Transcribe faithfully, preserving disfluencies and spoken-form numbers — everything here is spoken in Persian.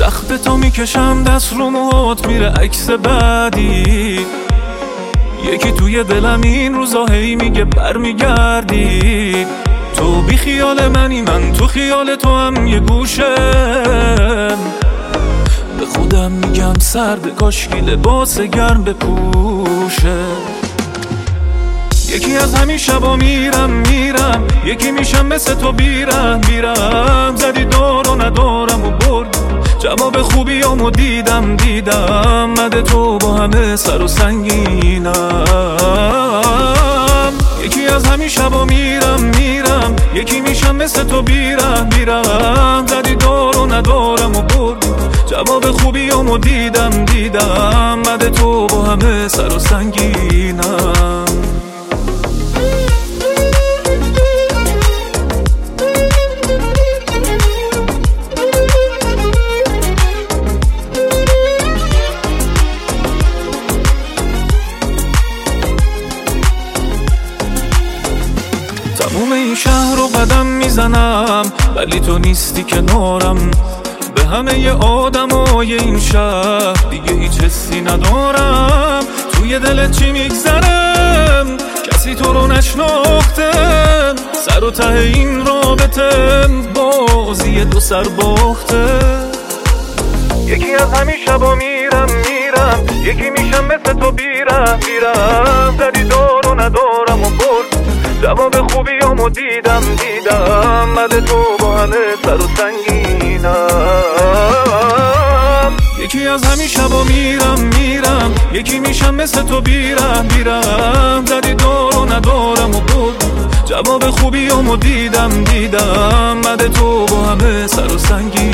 تخت تو میکشم دست رو موهات میره عکس بعدی. یکی توی دلم این روزا هی میگه برمیگردی. تو بی خیال منی من تو خیال تو هم یه گوشم. به خودم میگم سرد کاشکی لباس گرم بپوشه. یکی از همین شبا میرم میرم یکی میشم مثل تو بیرم بیرم. زدی دار و ندارم و برد جواب خوبیامو دیدم دیدم. مده تو با همه سر و سنگینم. یکی از همین شبا میرم میرم یکی میشم مثل تو بیرم بیرم. زدی دار و ندارم و برد جواب خوبیامو دیدم دیدم. مده تو با همه سر و سنگینم. تموم این شهر رو قدم میزنم ولی تو نیستی کنارم. به همه آدمای این شهر دیگه هیچ حسی ندارم. توی دلت چی میگذرم کسی تو رو نشناخته. سر و ته این رابطه بازی دو سر باخته. یکی از همین شبا میرم میرم یکی میشم مثل تو بیرم بیرم. زدی دار و ندارم و برد جواب خوبیامو دیدم دیدم. مده تو با همه سر و سنگینم. یکی از همین شبا میرم میرم یکی میشم مثل تو بیرم بیرم. زدی دار و ندارم و برد جواب خوبیامو دیدم دیدم. مده تو با همه سر و سنگینم.